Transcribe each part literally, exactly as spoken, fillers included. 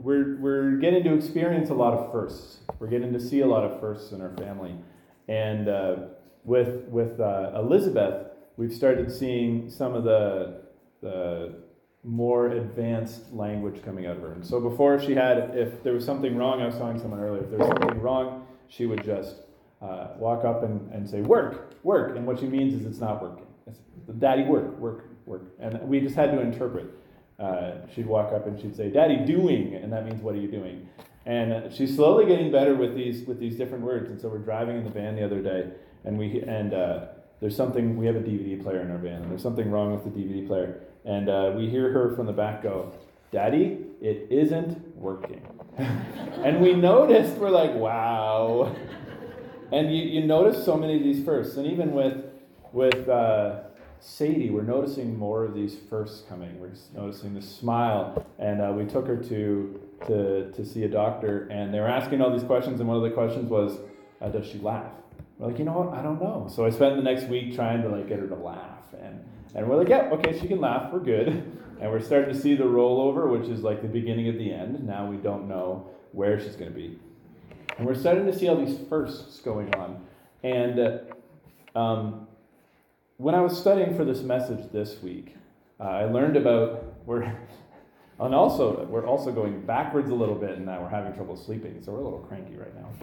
we're we're getting to experience a lot of firsts. We're getting to see a lot of firsts in our family, and uh, with with uh, Elizabeth, we've started seeing some of the the more advanced language coming out of her. And so before, she had, if there was something wrong, I was telling someone earlier, if there was something wrong, she would just uh, walk up and, and say, work, work. And what she means is it's not working. It's, Daddy, work, work, work. And we just had to interpret. Uh, she'd walk up and she'd say, Daddy, doing. And that means, what are you doing? And uh, she's slowly getting better with these with these different words. And so we're driving in the van the other day, and we and uh, there's something, we have a D V D player in our van, and there's something wrong with the D V D player. And uh, we hear her from the back go, Daddy, it isn't working. And we noticed, we're like, wow. And you, you notice so many of these firsts. And even with with uh, Sadie, we're noticing more of these firsts coming. We're noticing the smile. And uh, we took her to, to, to see a doctor, and they were asking all these questions, and one of the questions was, uh, does she laugh? We're like, you know what, I don't know. So I spent the next week trying to like get her to laugh. And And we're like, yeah, okay, she can laugh, we're good. And we're starting to see the rollover, which is like the beginning of the end. Now we don't know where she's going to be. And we're starting to see all these firsts going on. And uh, um, when I was studying for this message this week, uh, I learned about, we're, and also, we're also going backwards a little bit, and now we're having trouble sleeping, so we're a little cranky right now.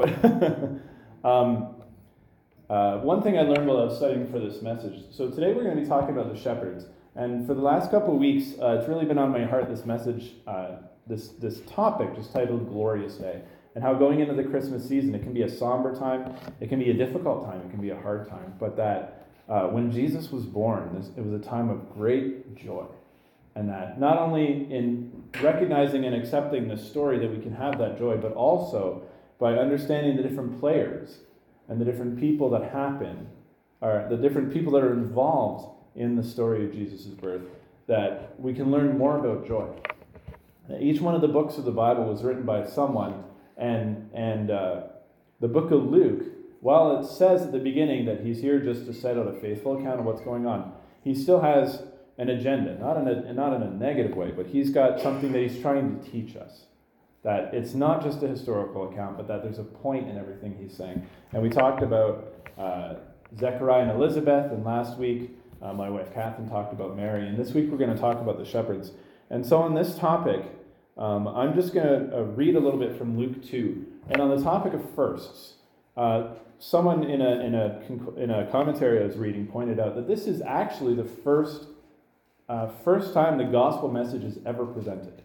But um, Uh, one thing I learned while I was studying for this message, so today we're going to be talking about the shepherds, and for the last couple of weeks, uh, it's really been on my heart, this message, uh, this this topic, just titled Glorious Day, and how going into the Christmas season, it can be a somber time, it can be a difficult time, it can be a hard time, but that uh, when Jesus was born, this, it was a time of great joy, and that not only in recognizing and accepting the story that we can have that joy, but also by understanding the different players and the different people that happen, or the different people that are involved in the story of Jesus' birth, that we can learn more about joy. Now, each one of the books of the Bible was written by someone, and and uh, the book of Luke, while it says at the beginning that he's here just to set out a faithful account of what's going on, he still has an agenda, not in a, not in a negative way, but he's got something that he's trying to teach us. That it's not just a historical account, but that there's a point in everything he's saying. And we talked about uh, Zechariah and Elizabeth, and last week uh, my wife Catherine talked about Mary, and this week we're going to talk about the shepherds. And so on this topic, um, I'm just going to uh, read a little bit from Luke two. And on the topic of firsts, uh, someone in a in a in a commentary I was reading pointed out that this is actually the first uh, first time the gospel message is ever presented.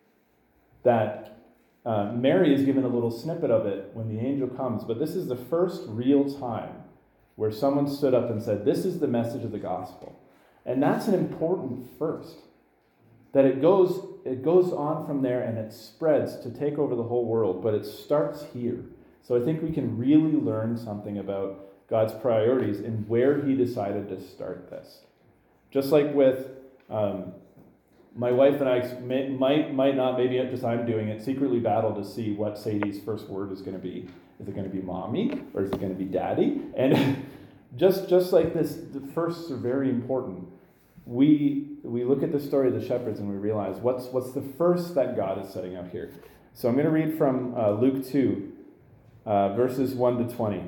That Uh, Mary is given a little snippet of it when the angel comes, but this is the first real time where someone stood up and said, this is the message of the gospel. And that's an important first. That it goes, it goes on from there and it spreads to take over the whole world, but it starts here. So I think we can really learn something about God's priorities and where he decided to start this. Just like with um, my wife and I may, might, might not, maybe just I'm doing it, secretly battle to see what Sadie's first word is going to be. Is it going to be mommy or is it going to be daddy? And just just like this, the firsts are very important. We we look at the story of the shepherds and we realize what's what's the first that God is setting out here. So I'm going to read from uh, Luke two, uh, verses one to twenty.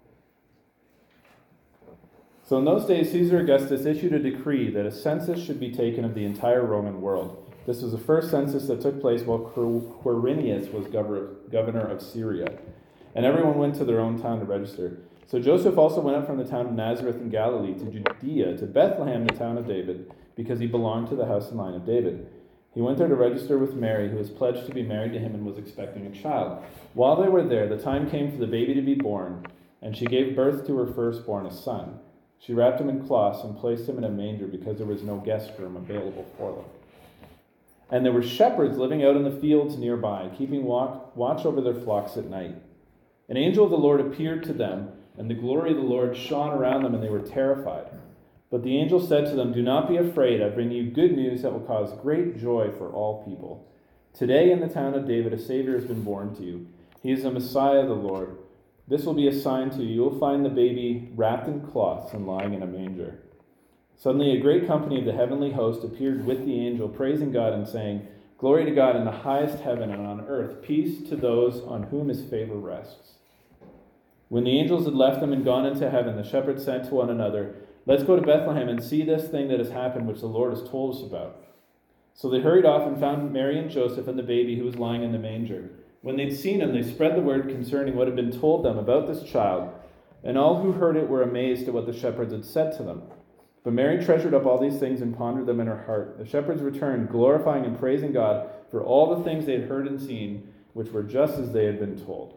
So in those days, Caesar Augustus issued a decree that a census should be taken of the entire Roman world. This was the first census that took place while Quirinius was governor of Syria. And everyone went to their own town to register. So Joseph also went up from the town of Nazareth in Galilee to Judea, to Bethlehem, the town of David, because he belonged to the house and line of David. He went there to register with Mary, who was pledged to be married to him and was expecting a child. While they were there, the time came for the baby to be born, and she gave birth to her firstborn, a son. She wrapped him in cloths and placed him in a manger because there was no guest room available for them. And there were shepherds living out in the fields nearby, keeping walk, watch over their flocks at night. An angel of the Lord appeared to them, and the glory of the Lord shone around them, and they were terrified. But the angel said to them, do not be afraid. I bring you good news that will cause great joy for all people. Today in the town of David a Savior has been born to you. He is the Messiah, the Lord. This will be a sign to you. You will find the baby wrapped in cloths and lying in a manger. Suddenly a great company of the heavenly host appeared with the angel, praising God and saying, Glory to God in the highest heaven, and on earth peace to those on whom his favor rests. When the angels had left them and gone into heaven, the shepherds said to one another, Let's go to Bethlehem and see this thing that has happened, which the Lord has told us about. So they hurried off and found Mary and Joseph and the baby who was lying in the manger. When they'd seen him, they spread the word concerning what had been told them about this child, and all who heard it were amazed at what the shepherds had said to them. But Mary treasured up all these things and pondered them in her heart. The shepherds returned, glorifying and praising God for all the things they had heard and seen, which were just as they had been told.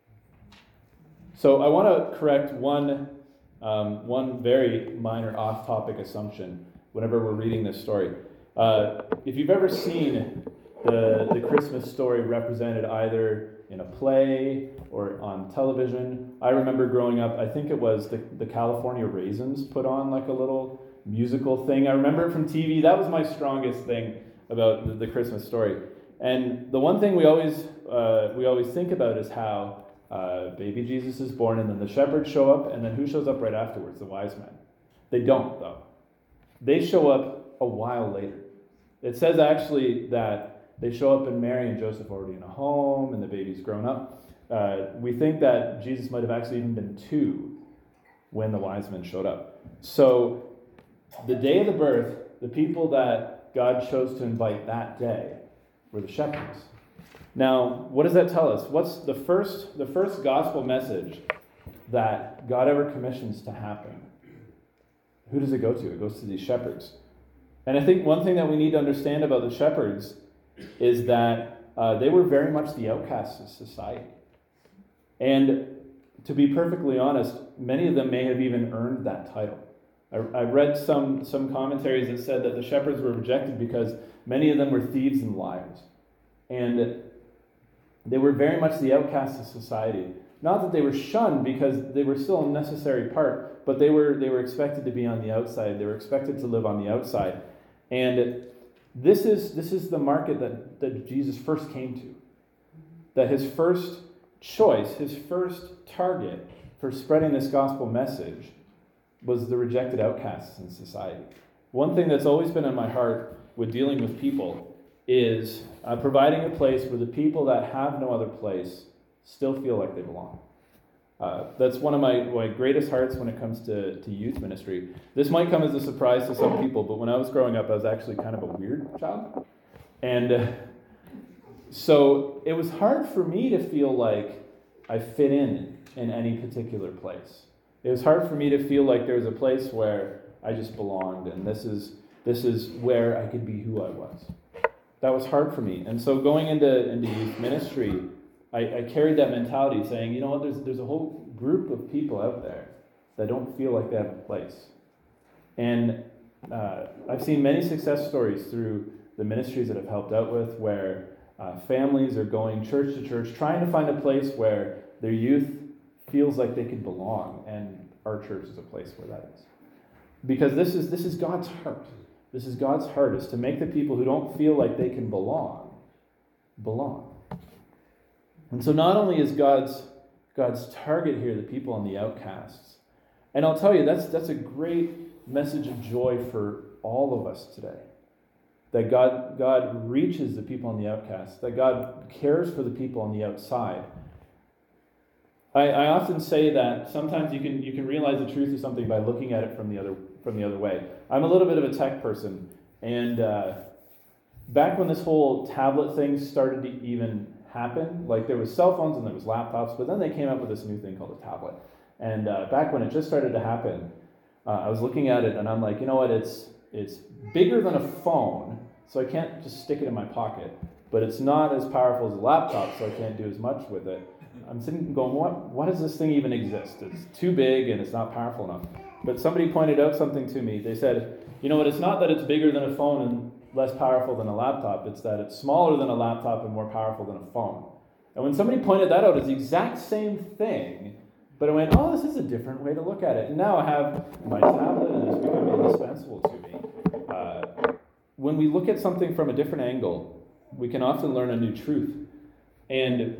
So I want to correct one, um, one very minor off-topic assumption whenever we're reading this story. Uh, if you've ever seen the, the Christmas story represented either in a play or on television, I remember growing up, I think it was the, the California Raisins put on like a little musical thing. I remember it from T V. That was my strongest thing about the, the Christmas story. And the one thing we always uh, we always think about is how uh, baby Jesus is born, and then the shepherds show up, and then who shows up right afterwards? The wise men. They don't, though. They show up a while later. It says actually that they show up and Mary and Joseph already in a home, and the baby's grown up. Uh, we think that Jesus might have actually even been two when the wise men showed up. So the day of the birth, the people that God chose to invite that day were the shepherds. Now, what does that tell us? What's the first, the first gospel message that God ever commissions to happen? Who does it go to? It goes to these shepherds. And I think one thing that we need to understand about the shepherds is that uh, they were very much the outcasts of society. And to be perfectly honest, many of them may have even earned that title. I, I read some, some commentaries that said that the shepherds were rejected because many of them were thieves and liars. And they were very much the outcasts of society. Not that they were shunned, because they were still a necessary part, but they were they were expected to be on the outside. They were expected to live on the outside. And this is this is the market that, that Jesus first came to. That his first choice, his first target for spreading this gospel message was the rejected outcasts in society. One thing that's always been on my heart with dealing with people is uh, providing a place where the people that have no other place still feel like they belong. Uh, that's one of my, my greatest hearts when it comes to, to youth ministry. This might come as a surprise to some people, but when I was growing up, I was actually kind of a weird child. And uh, so it was hard for me to feel like I fit in in any particular place. It was hard for me to feel like there was a place where I just belonged, and this is this is where I could be who I was. That was hard for me. And so going into, into youth ministry, I, I carried that mentality saying, you know what, there's there's a whole group of people out there that don't feel like they have a place. And uh, I've seen many success stories through the ministries that I've helped out with where uh, families are going church to church, trying to find a place where their youth feels like they could belong. And our church is a place where that is. Because this is this is God's heart. This is God's heart, is to make the people who don't feel like they can belong, belong. And so not only is God's God's target here the people on the outcasts, and I'll tell you, that's that's a great message of joy for all of us today. That God, God reaches the people on the outcasts, that God cares for the people on the outside. I, I often say that sometimes you can you can realize the truth of something by looking at it from the other from the other way. I'm a little bit of a tech person, and uh, back when this whole tablet thing started to even happen, like there was cell phones and there was laptops, but then they came up with this new thing called a tablet. And uh, back when it just started to happen, uh, I was looking at it and I'm like, you know what, it's it's bigger than a phone, so I can't just stick it in my pocket, but it's not as powerful as a laptop, so I can't do as much with it. I'm sitting going, what, why does this thing even exist? It's too big and it's not powerful enough. But somebody pointed out something to me. They said, you know what, it's not that it's bigger than a phone and less powerful than a laptop. It's that it's smaller than a laptop and more powerful than a phone. And when somebody pointed that out, it's the exact same thing. But I went, oh, this is a different way to look at it. And now I have my tablet and it's become indispensable to me. Uh, when we look at something from a different angle, we can often learn a new truth. And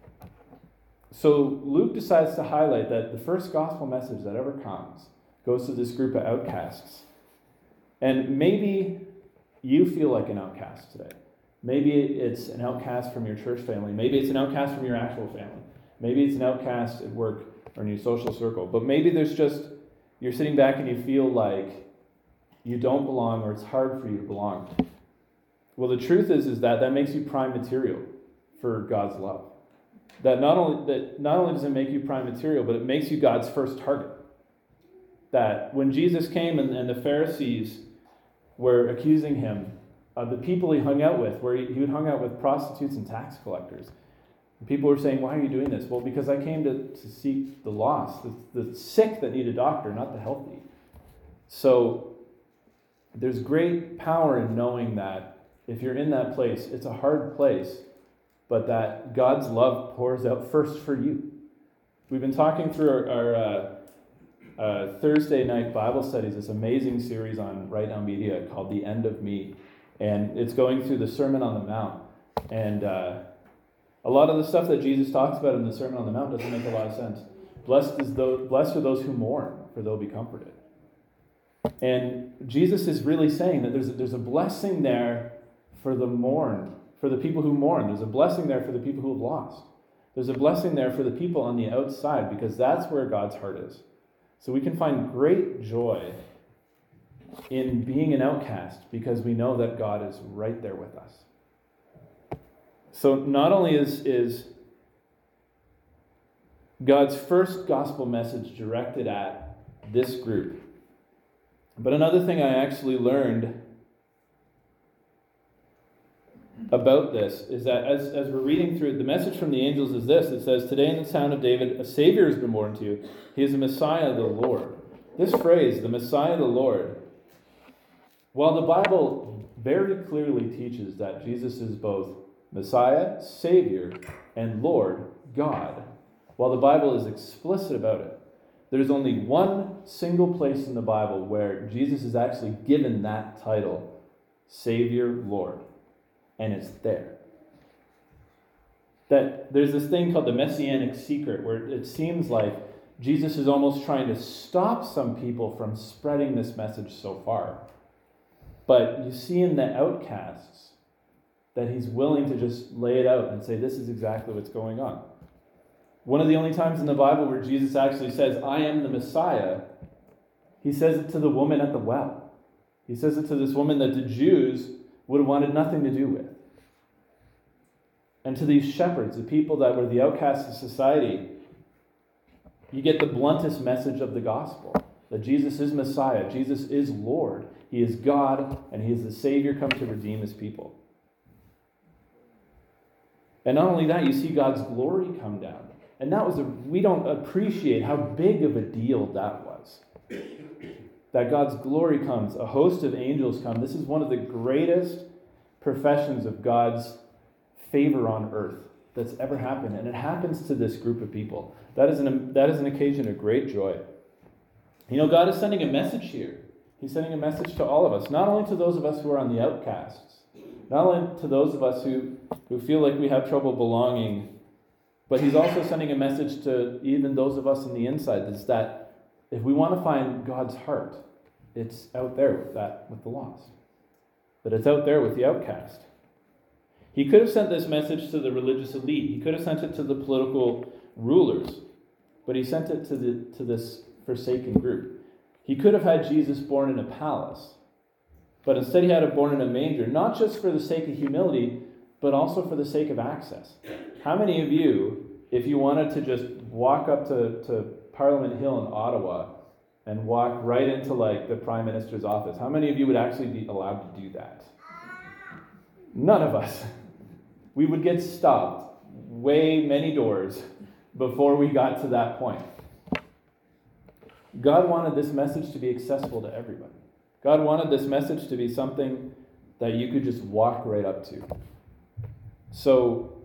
so Luke decides to highlight that the first gospel message that ever comes goes to this group of outcasts. And maybe you feel like an outcast today. Maybe it's an outcast from your church family. Maybe it's an outcast from your actual family. Maybe it's an outcast at work or in your social circle. But maybe there's just, you're sitting back and you feel like you don't belong, or it's hard for you to belong. Well, the truth is, is that that makes you prime material for God's love. That not only that not only does it make you prime material, but it makes you God's first target. That when Jesus came and, and the Pharisees were accusing him of the people he hung out with, where he, he would hung out with prostitutes and tax collectors. And people were saying, why are you doing this? Well, because I came to, to seek the lost, the, the sick that need a doctor, not the healthy. So there's great power in knowing that if you're in that place, it's a hard place, but that God's love pours out first for you. We've been talking through our, our uh, uh, Thursday night Bible studies, this amazing series on Right Now Media called The End of Me. And it's going through the Sermon on the Mount. And uh, a lot of the stuff that Jesus talks about in the Sermon on the Mount doesn't make a lot of sense. Blessed, is those, blessed are those who mourn, for they'll be comforted. And Jesus is really saying that there's a, there's a blessing there for the mourn, for the people who mourn. There's a blessing there for the people who have lost. There's a blessing there for the people on the outside, because that's where God's heart is. So we can find great joy in being an outcast because we know that God is right there with us. So not only is, is God's first gospel message directed at this group, but another thing I actually learned about this is that as, as we're reading through it, the message from the angels is this. It says, today in the town of David, a Savior has been born to you. He is the Messiah, the Lord. This phrase, the Messiah, the Lord, while the Bible very clearly teaches that Jesus is both Messiah, Savior, and Lord, God, while the Bible is explicit about it, there's only one single place in the Bible where Jesus is actually given that title, Savior, Lord. And it's there. That there's this thing called the Messianic secret, where it seems like Jesus is almost trying to stop some people from spreading this message so far. But you see in the outcasts that he's willing to just lay it out and say, this is exactly what's going on. One of the only times in the Bible where Jesus actually says, I am the Messiah, he says it to the woman at the well. He says it to this woman that the Jews would have wanted nothing to do with. And to these shepherds, the people that were the outcasts of society, you get the bluntest message of the gospel. That Jesus is Messiah, Jesus is Lord, he is God, and he is the Savior come to redeem his people. And not only that, you see God's glory come down. And that was a, we don't appreciate how big of a deal that was. That God's glory comes, a host of angels come. This is one of the greatest professions of God's favor on earth that's ever happened. And it happens to this group of people. That is an, that is an occasion of great joy. You know, God is sending a message here. He's sending a message to all of us, not only to those of us who are on the outcasts, not only to those of us who, who feel like we have trouble belonging, but he's also sending a message to even those of us on the inside. Is that if we want to find God's heart, it's out there with that, with the lost. That it's out there with the outcast. He could have sent this message to the religious elite. He could have sent it to the political rulers, but he sent it to the to this forsaken group. He could have had Jesus born in a palace, but instead he had him born in a manger, not just for the sake of humility, but also for the sake of access. How many of you, if you wanted to just walk up to, to Parliament Hill in Ottawa and walk right into like the Prime Minister's office, how many of you would actually be allowed to do that? None of us. We would get stopped way many doors before we got to that point. God wanted this message to be accessible to everybody. God wanted this message to be something that you could just walk right up to. So,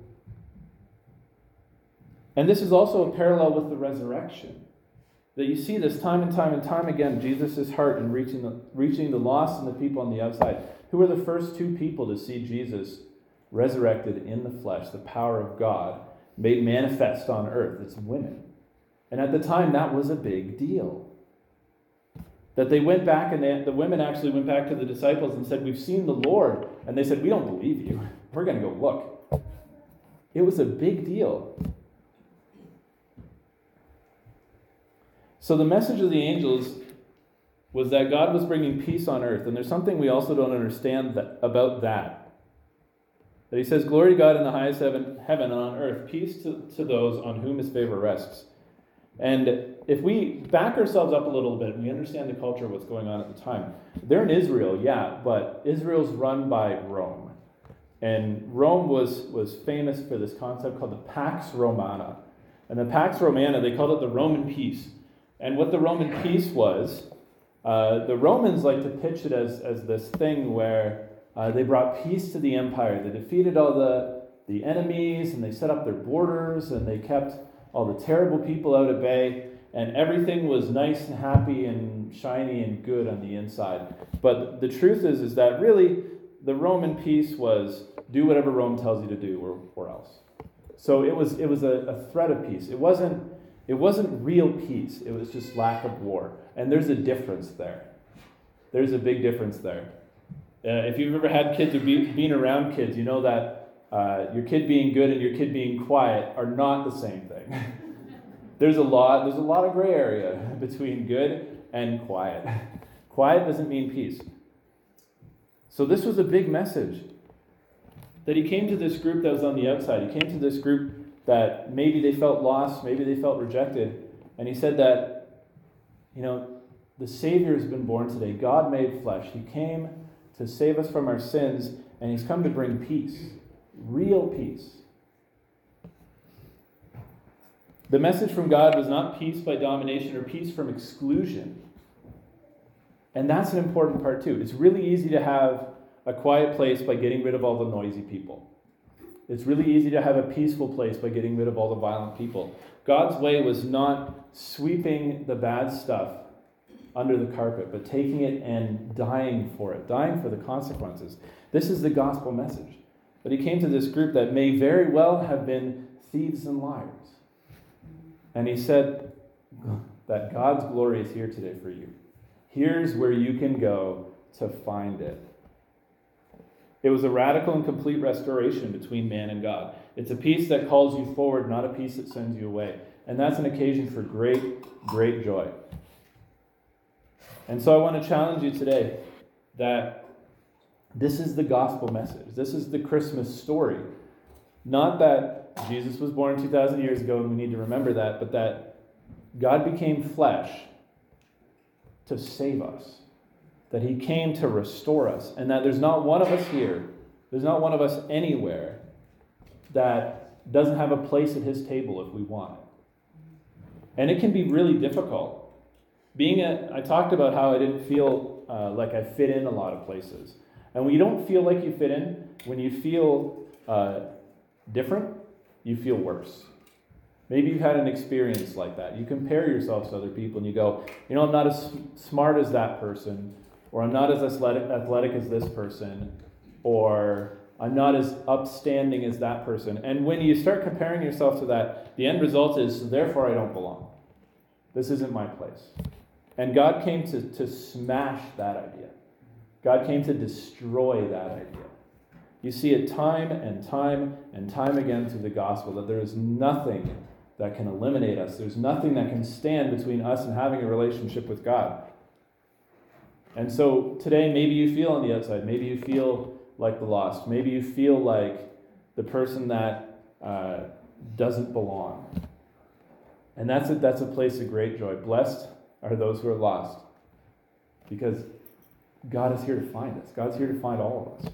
and this is also a parallel with the resurrection. That you see this time and time and time again, Jesus' heart in reaching the, reaching the lost and the people on the outside. Who were the first two people to see Jesus resurrected in the flesh, the power of God, made manifest on earth? It's women. And at the time, that was a big deal. That they went back, and they, the women actually went back to the disciples and said, we've seen the Lord. And they said, we don't believe you. We're going to go look. It was a big deal. So the message of the angels was that God was bringing peace on earth. And there's something we also don't understand that, about that. That he says, glory to God in the highest heaven, heaven and on earth, peace to, to those on whom his favor rests. And if we back ourselves up a little bit, we understand the culture of what's going on at the time. They're in Israel, yeah, but Israel's run by Rome. And Rome was, was famous for this concept called the Pax Romana. And the Pax Romana, they called it the Roman peace. And what the Roman peace was, uh, the Romans like to pitch it as, as this thing where uh, they brought peace to the empire. They defeated all the, the enemies, and they set up their borders, and they kept all the terrible people out at bay, and everything was nice and happy and shiny and good on the inside. But the truth is, is that really the Roman peace was do whatever Rome tells you to do, or, or else. So it was it was a, a threat of peace. It wasn't it wasn't real peace. It was just lack of war. And there's a difference there. There's a big difference there. Uh, if you've ever had kids or be, been around kids, you know that Uh, your kid being good and your kid being quiet are not the same thing. there's a lot there's a lot of gray area between good and quiet. Quiet doesn't mean peace. So this was a big message. That he came to this group that was on the outside. He came to this group that maybe they felt lost, maybe they felt rejected. And he said that, you know, the Savior has been born today. God made flesh. He came to save us from our sins, and he's come to bring peace. Real peace. The message from God was not peace by domination or peace from exclusion. And that's an important part too. It's really easy to have a quiet place by getting rid of all the noisy people. It's really easy to have a peaceful place by getting rid of all the violent people. God's way was not sweeping the bad stuff under the carpet, but taking it and dying for it, dying for the consequences. This is the gospel message. But he came to this group that may very well have been thieves and liars. And he said that God's glory is here today for you. Here's where you can go to find it. It was a radical and complete restoration between man and God. It's a peace that calls you forward, not a peace that sends you away. And that's an occasion for great, great joy. And so I want to challenge you today that this is the gospel message. This is the Christmas story. Not that Jesus was born two thousand years ago and we need to remember that, but that God became flesh to save us. That he came to restore us. And that there's not one of us here, there's not one of us anywhere that doesn't have a place at his table if we want it. And it can be really difficult. Being a, I talked about how I didn't feel uh, like I fit in a lot of places. And when you don't feel like you fit in, when you feel uh, different, you feel worse. Maybe you've had an experience like that. You compare yourself to other people and you go, you know, I'm not as smart as that person, or I'm not as athletic, athletic as this person, or I'm not as upstanding as that person. And when you start comparing yourself to that, the end result is, so therefore I don't belong. This isn't my place. And God came to, to smash that idea. God came to destroy that idea. You see it time and time and time again through the gospel that there is nothing that can eliminate us. There's nothing that can stand between us and having a relationship with God. And so today, maybe you feel on the outside. Maybe you feel like the lost. Maybe you feel like the person that uh, doesn't belong. And that's a, that's a place of great joy. Blessed are those who are lost, because God is here to find us. God's here to find all of us.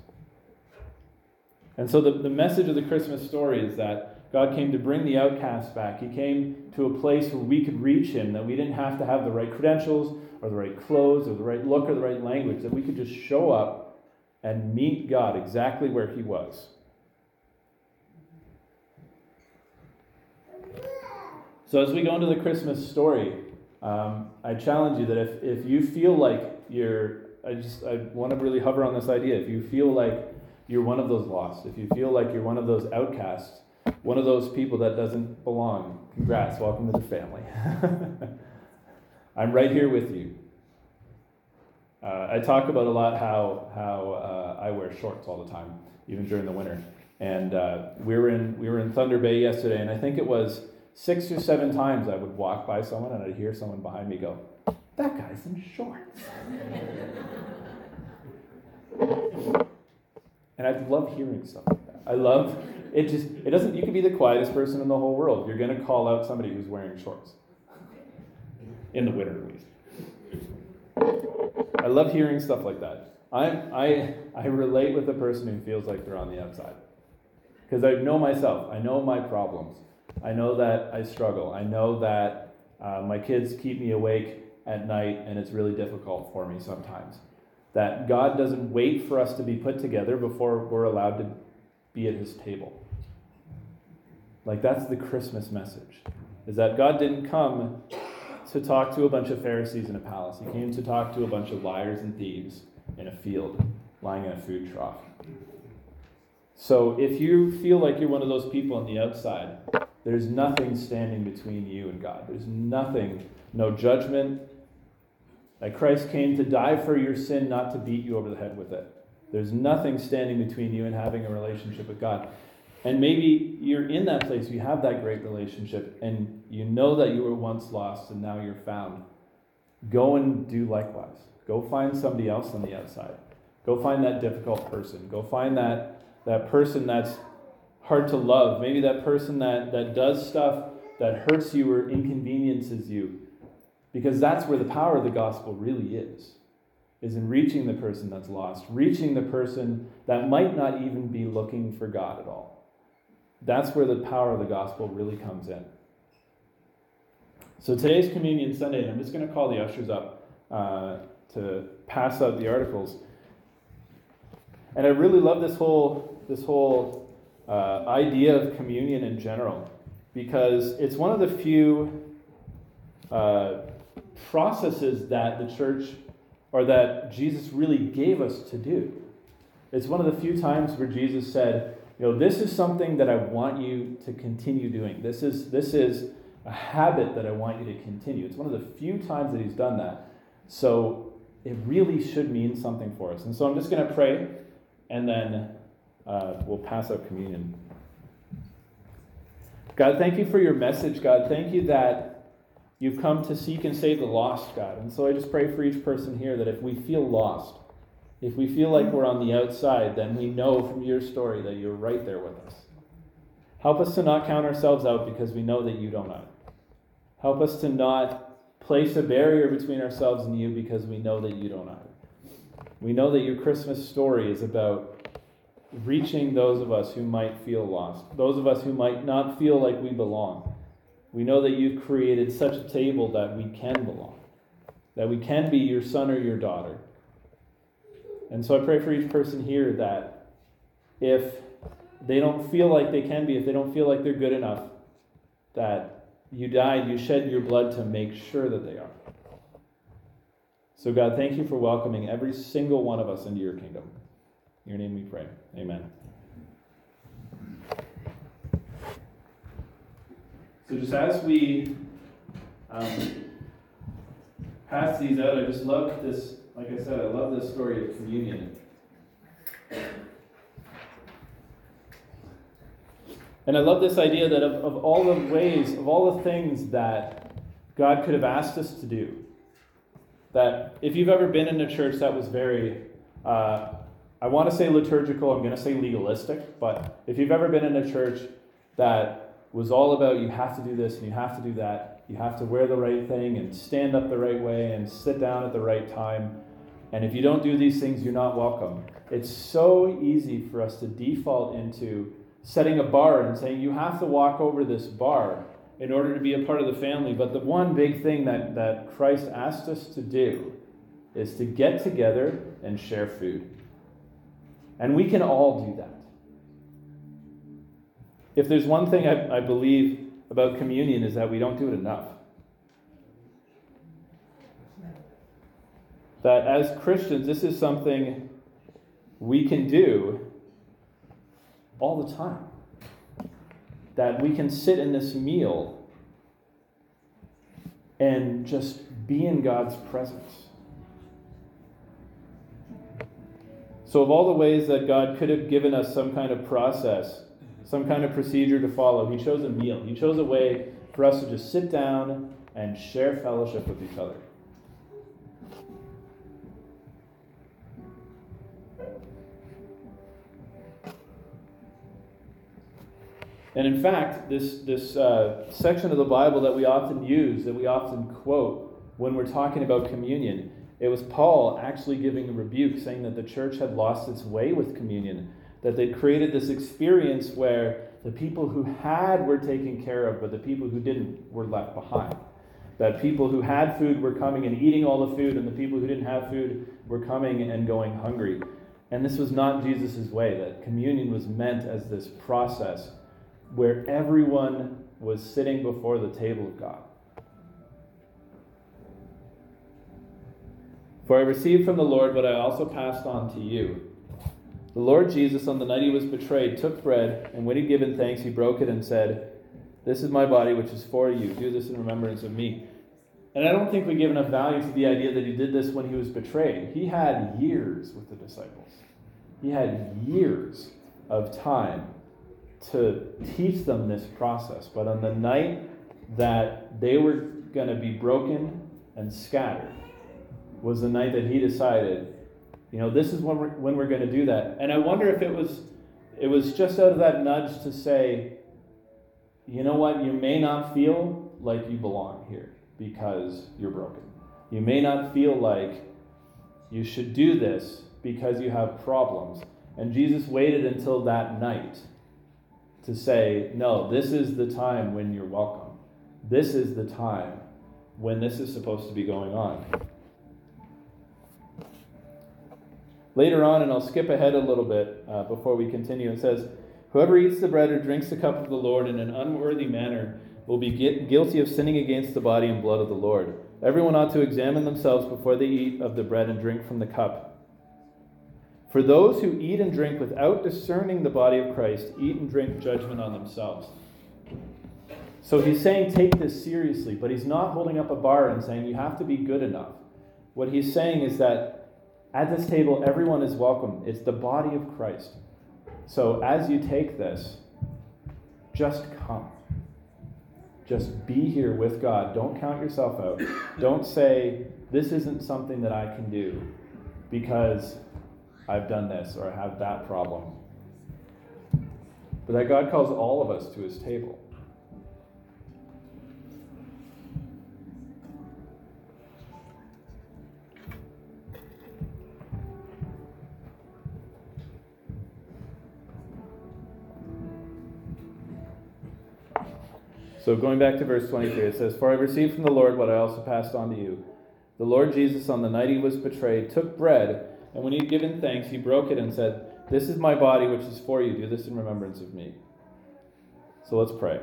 And so the, the message of the Christmas story is that God came to bring the outcast back. He came to a place where we could reach him, that we didn't have to have the right credentials or the right clothes or the right look or the right language, that we could just show up and meet God exactly where he was. So as we go into the Christmas story, um, I challenge you that if, if you feel like you're, I just I want to really hover on this idea. If you feel like you're one of those lost, if you feel like you're one of those outcasts, one of those people that doesn't belong, congrats, welcome to the family. I'm right here with you. Uh, I talk about a lot how how uh, I wear shorts all the time. even during the winter. And uh, we were in we were in Thunder Bay yesterday, and I think it was six or seven times I would walk by someone and I'd hear someone behind me go, "That guy's in shorts." And I love hearing stuff like that. I love it. Just it doesn't. You can be the quietest person in the whole world. You're going to call out somebody who's wearing shorts in the winter, at least. I love hearing stuff like that. I I I relate with the person who feels like they're on the outside. Because I know myself. I know my problems. I know that I struggle. I know that uh, my kids keep me awake at night, and it's really difficult for me sometimes. That God doesn't wait for us to be put together before we're allowed to be at his table. Like, that's the Christmas message. Is that God didn't come to talk to a bunch of Pharisees in a palace. He came to talk to a bunch of liars and thieves in a field, lying in a food trough. So if you feel like you're one of those people on the outside, there's nothing standing between you and God. There's nothing, no judgment. That Christ came to die for your sin, not to beat you over the head with it. There's nothing standing between you and having a relationship with God. And maybe you're in that place, you have that great relationship, and you know that you were once lost and now you're found. Go and do likewise. Go find somebody else on the outside. Go find that difficult person. Go find that that person that's hard to love. Maybe that person that, that does stuff that hurts you or inconveniences you. Because that's where the power of the gospel really is. Is in reaching the person that's lost. Reaching the person that might not even be looking for God at all. That's where the power of the gospel really comes in. So today's Communion Sunday, and I'm just going to call the ushers up uh, to pass out the articles. And I really love this whole this whole uh, idea of communion in general, because it's one of the few uh, processes that the church, or that Jesus really gave us to do. It's one of the few times where Jesus said, you know, this is something that I want you to continue doing. This is this is a habit that I want you to continue. It's one of the few times that he's done that. So it really should mean something for us. And so I'm just going to pray, and then uh, we'll pass out communion. God, thank you for your message, God. Thank you that you've come to seek and save the lost, God. And so I just pray for each person here that if we feel lost, if we feel like we're on the outside, then we know from your story that you're right there with us. Help us to not count ourselves out because we know that you don't know. Help us to not place a barrier between ourselves and you because we know that you don't know. We know that your Christmas story is about reaching those of us who might feel lost, those of us who might not feel like we belong. We know that you've created such a table that we can belong, that we can be your son or your daughter. And so I pray for each person here that if they don't feel like they can be, if they don't feel like they're good enough, that you died, you shed your blood to make sure that they are. So God, thank you for welcoming every single one of us into your kingdom. In your name we pray. Amen. So just as we um, pass these out, I just love this, like I said, I love this story of communion. And I love this idea that of, of all the ways, of all the things that God could have asked us to do, that if you've ever been in a church that was very, uh, I want to say liturgical, I'm going to say legalistic, but if you've ever been in a church that was all about you have to do this and you have to do that, you have to wear the right thing and stand up the right way and sit down at the right time, and if you don't do these things, you're not welcome. It's so easy for us to default into setting a bar and saying you have to walk over this bar in order to be a part of the family. But the one big thing that, that Christ asked us to do is to get together and share food. And we can all do that. If there's one thing I, I believe about communion is that we don't do it enough. That as Christians, this is something we can do all the time. That we can sit in this meal and just be in God's presence. So of all the ways that God could have given us some kind of process, some kind of procedure to follow, he chose a meal. He chose a way for us to just sit down and share fellowship with each other. And in fact, this, this uh, section of the Bible that we often use, that we often quote when we're talking about communion, it was Paul actually giving a rebuke, saying that the church had lost its way with communion, that they'd created this experience where the people who had were taken care of, but the people who didn't were left behind. That people who had food were coming and eating all the food, and the people who didn't have food were coming and going hungry. And this was not Jesus' way, that communion was meant as this process where everyone was sitting before the table of God. For I received from the Lord what I also passed on to you. The Lord Jesus, on the night he was betrayed, took bread, and when he'd given thanks, he broke it and said, "This is my body, which is for you. Do this in remembrance of me." And I don't think we give enough value to the idea that he did this when he was betrayed. He had years with the disciples. He had years of time to teach them this process. But on the night that they were going to be broken and scattered was the night that he decided, you know, this is when we're, when we're going to do that. And I wonder if it was it was just out of that nudge to say, you know what, you may not feel like you belong here because you're broken. You may not feel like you should do this because you have problems. And Jesus waited until that night to say, no, this is the time when you're welcome. This is the time when this is supposed to be going on. Later on, and I'll skip ahead a little bit uh, before we continue, it says, "Whoever eats the bread or drinks the cup of the Lord in an unworthy manner will be guilty of sinning against the body and blood of the Lord. Everyone ought to examine themselves before they eat of the bread and drink from the cup. For those who eat and drink without discerning the body of Christ eat and drink judgment on themselves." So he's saying take this seriously, but he's not holding up a bar and saying you have to be good enough. What he's saying is that at this table, everyone is welcome. It's the body of Christ. So as you take this, just come. Just be here with God. Don't count yourself out. Don't say, this isn't something that I can do because I've done this or I have that problem. But that God calls all of us to his table. So going back to verse twenty-three, it says, "For I received from the Lord what I also passed on to you. The Lord Jesus, on the night he was betrayed, took bread, and when he had given thanks, he broke it and said, 'This is my body, which is for you. Do this in remembrance of me.'" So let's pray.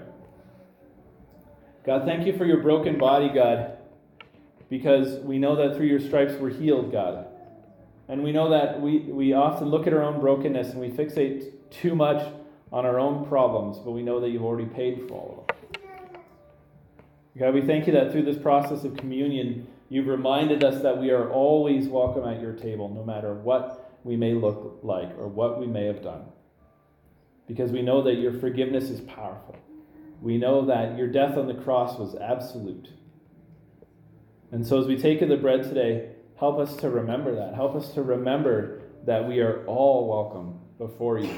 God, thank you for your broken body, God, because we know that through your stripes we're healed, God. And we know that we, we often look at our own brokenness and we fixate too much on our own problems, but we know that you've already paid for all of them. God, we thank you that through this process of communion, you've reminded us that we are always welcome at your table, no matter what we may look like or what we may have done. Because we know that your forgiveness is powerful. We know that your death on the cross was absolute. And so as we take of the bread today, help us to remember that. Help us to remember that we are all welcome before you.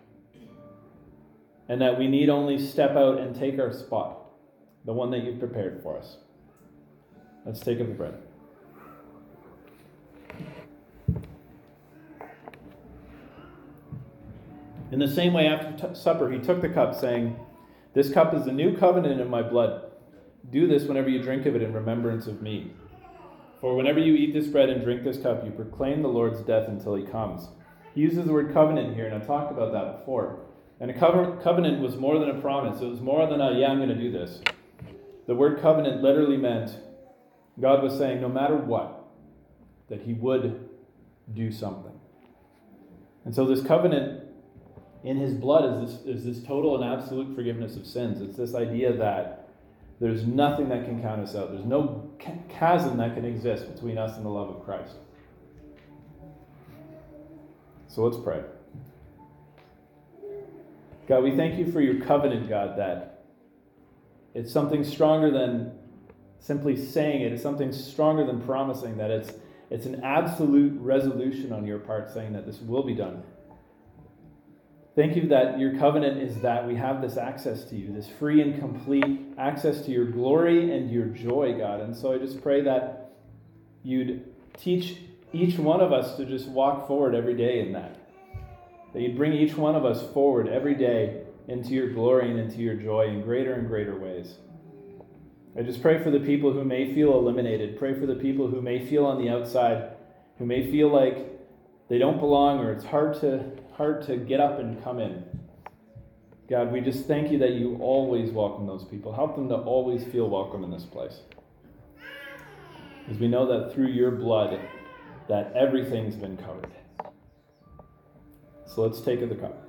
And that we need only step out and take our spot. The one that you've prepared for us. Let's take of the bread. In the same way, after t- supper, he took the cup, saying, "This cup is the new covenant in my blood. Do this whenever you drink of it in remembrance of me. For whenever you eat this bread and drink this cup, you proclaim the Lord's death until he comes." He uses the word covenant here, and I've talked about that before. And a covenant was more than a promise. It was more than a, yeah, I'm going to do this. The word covenant literally meant God was saying no matter what, that he would do something. And so this covenant in his blood is this, is this total and absolute forgiveness of sins. It's this idea that there's nothing that can count us out. There's no chasm that can exist between us and the love of Christ. So let's pray. God, we thank you for your covenant, God, that it's something stronger than simply saying it. It's something stronger than promising, that it's it's an absolute resolution on your part saying that this will be done. Thank you that your covenant is that we have this access to you, this free and complete access to your glory and your joy, God. And so I just pray that you'd teach each one of us to just walk forward every day in that. That you'd bring each one of us forward every day into your glory and into your joy in greater and greater ways. I just pray for the people who may feel eliminated. Pray for the people who may feel on the outside, who may feel like they don't belong or it's hard to hard to get up and come in. God, we just thank you that you always welcome those people. Help them to always feel welcome in this place. Because we know that through your blood, that everything's been covered. So let's take of the cup.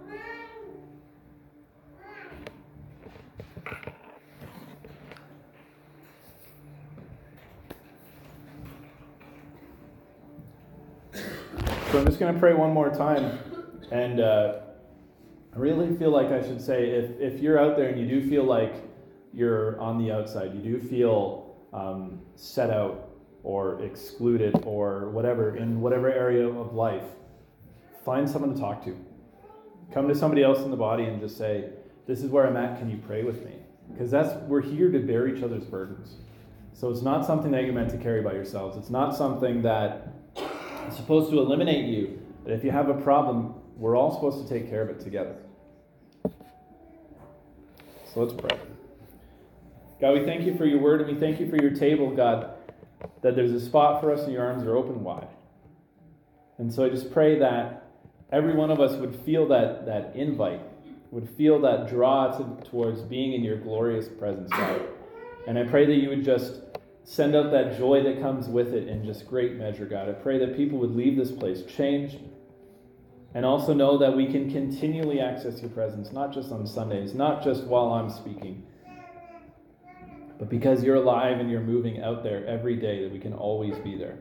So I'm just going to pray one more time. And uh, I really feel like I should say, if, if you're out there and you do feel like you're on the outside, you do feel um, set out or excluded or whatever, in whatever area of life, find someone to talk to. Come to somebody else in the body and just say, this is where I'm at, can you pray with me? Because that's we're here to bear each other's burdens. So it's not something that you're meant to carry by yourselves. It's not something that is supposed to eliminate you. But if you have a problem, we're all supposed to take care of it together. So let's pray. God, we thank you for your word, and we thank you for your table, God, that there's a spot for us and your arms are open wide. And so I just pray that every one of us would feel that, that invite, would feel that draw to, towards being in your glorious presence, God. And I pray that you would just send out that joy that comes with it in just great measure, God. I pray that people would leave this place changed, and also know that we can continually access your presence, not just on Sundays, not just while I'm speaking, but because you're alive and you're moving out there every day, that we can always be there.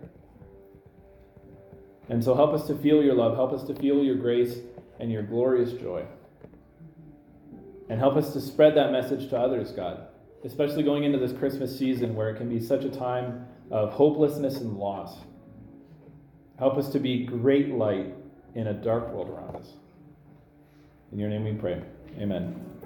And so help us to feel your love, help us to feel your grace and your glorious joy. And help us to spread that message to others, God, especially going into this Christmas season where it can be such a time of hopelessness and loss. Help us to be great light in a dark world around us. In your name we pray. Amen.